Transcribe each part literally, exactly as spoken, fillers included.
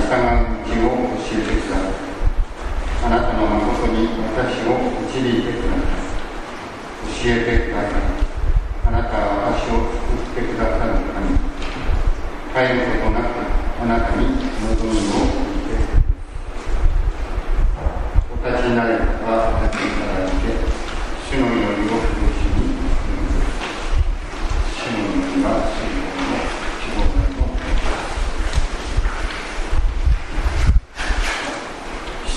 従う道を教えてください。あなたの誠に私を導いてください。教えてください。あなたは私を救ってくださるために、帰ることなくあなたに望みを聞いてお立ちになればお立ちいただいて、主の祈りを苦しみ、主の祈りは主の希望だと思います。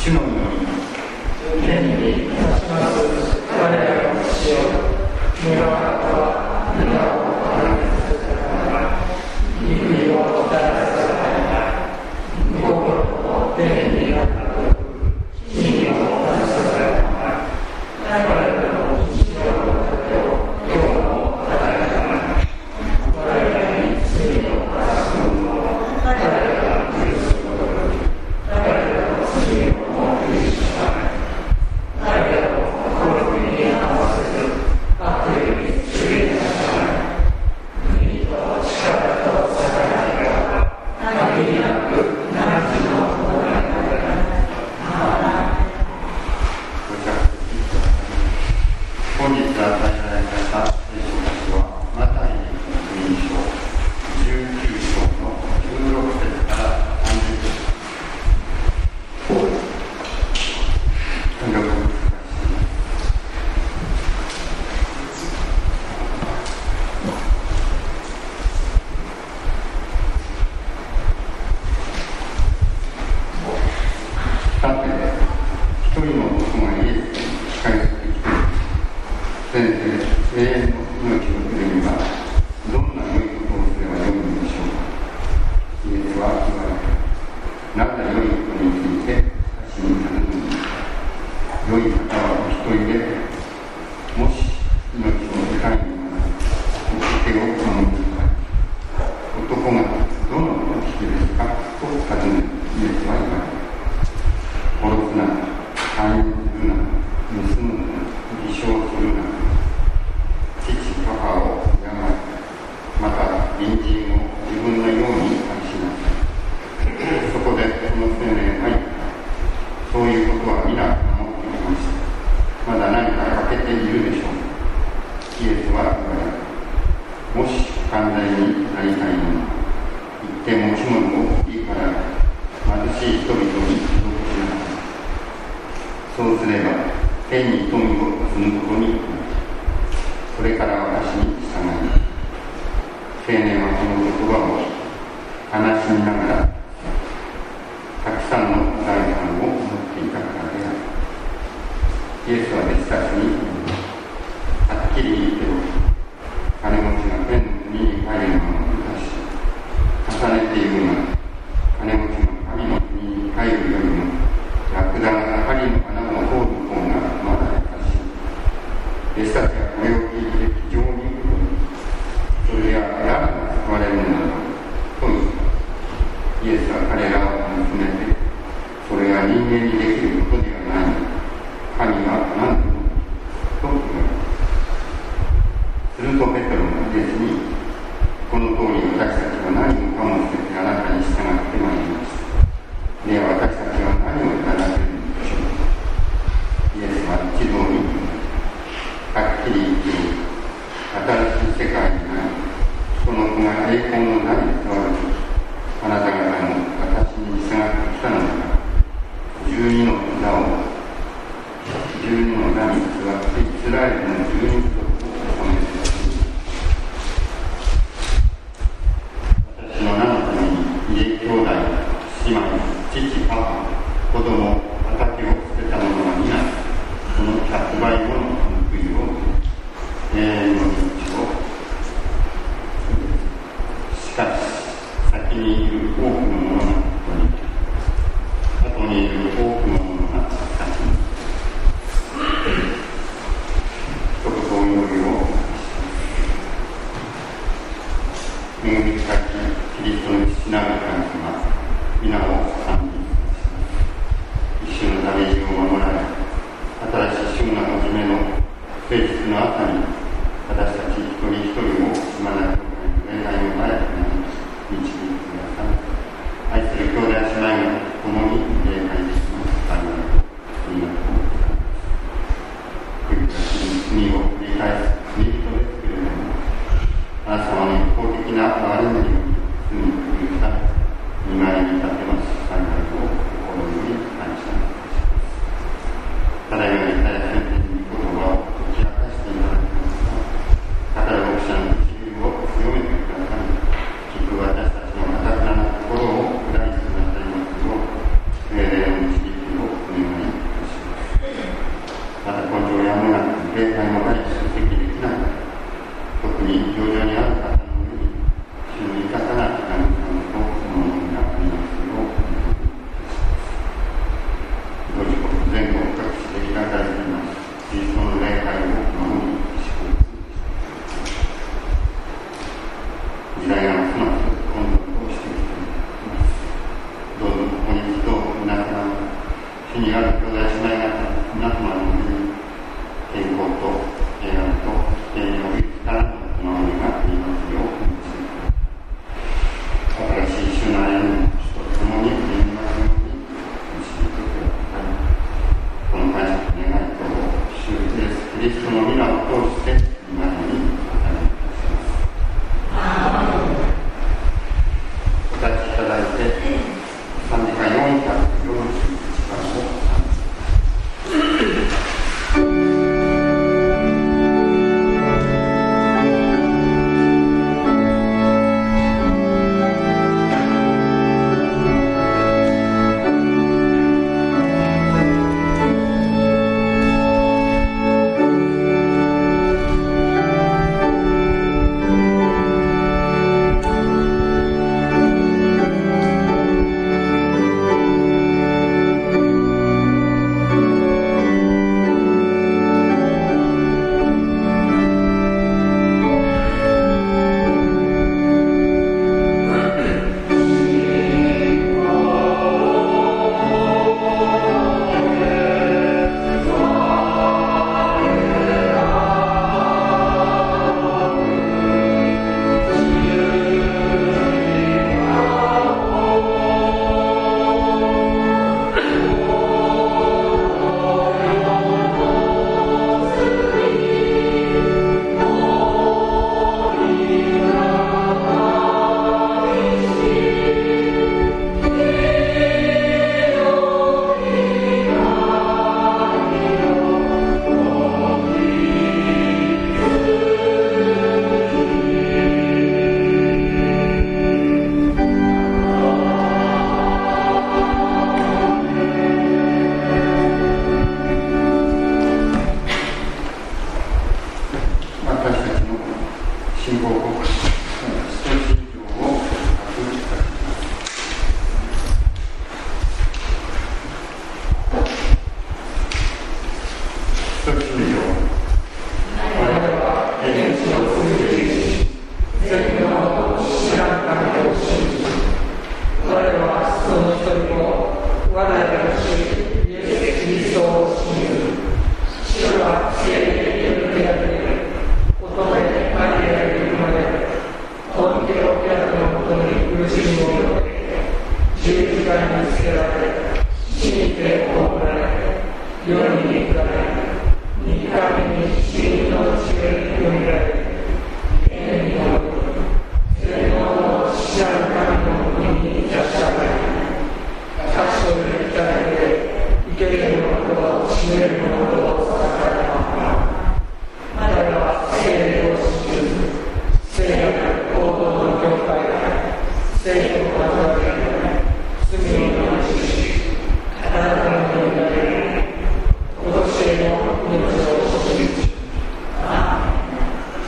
主の祈り、天に立ちます我らの主よ、願わくは皆をあなたさせたから御国をもたらさせたから御心を天にあったと地にをもたらさせたから我らの日常の糧を今日も与えたから我らに罪を犯す者を我らが許すことより我らの罪をも許したまえ。我らの心に合わせず悪意についたまえ。国と力と栄えが限りなくなきのものだから。本日与えられた聖書の箇所はマタイの福音書じゅうきゅう章のじゅうろく節からさんじゅっ節。とにかく難しい。さて、一人の男がイエスに近寄ってきて、先生、永遠の命を得るにはどんな良いことをすればよいのでしょうか。イエスは言われた。なぜ良いことについて私に尋むのですか。良い方はお一人で、もし命を得たいのなら掟を守りなさい。男がどの掟ですかと尋ね、イエスは言われた。殺すな、勧誘するな、盗むな、偽証するな、父母を敬い、また隣人を自分のように愛しなさい。そこでこの青年は言った。そういうことは皆守ってきました。まだ何か欠けているでしょうか。イエスは言われた。もし寛大になりたいのなら、一点持ち物をいいから貧しい人々に届けなさい。そうすれば天に富を積むことになる。それから私に従いなさい。青年はこの言葉を悲しみながらたくさんの財産を持っていたからである。イエスは弟子たちにはっきり言っておき、金持ちが天の国に入るのを難しい。重ねて言うなら、金持ちが神の国に入るよりもラクダが針の穴を通る方がまだ優しい。弟子たちはこれを聞いて非常に喜び、それは誰が救われるのだろうと言った。イエスは彼らを見つめて、それは人間にできることではない。神は何でもと言われた。するとペテロがイエスに、この通り私たちは何もかも捨ててあなたに従ってまいりました。では私たちは何をいただけるのでしょうか。イエスは一同にはっきり言っており、新しい世界になり、その子が栄光の名に伝わるとき、あなた方も私に従ってきたのだから、十二の座を十二の座に座ってイスラエルの十二族を治めてほしい。私の名のために家兄弟、姉妹、父、母、子供、畑を捨てた者は皆、その百倍もの報いを永遠の命を。しかし、先にいる多くの者が後にいる多くの者が先に。一言お祈りを恵み深きキリストの父なる神様、皆を賛美いたします。一種の旅路を守られ、新しい週の初めの誠実の朝に私気にある兄弟姉妹方皆様の上に健康と平安と栄養に力の守りがありますようお導きください。新しい主の歩み主と共に歩みますように導いてください。この感謝と願いと主イエスキリストの皆を通して今にお願いいたします。お立ちいただいて賛美歌よんひゃくよんじゅういちばんを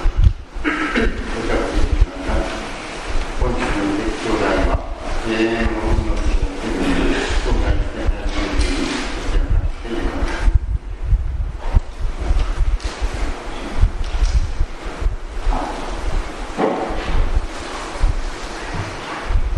えー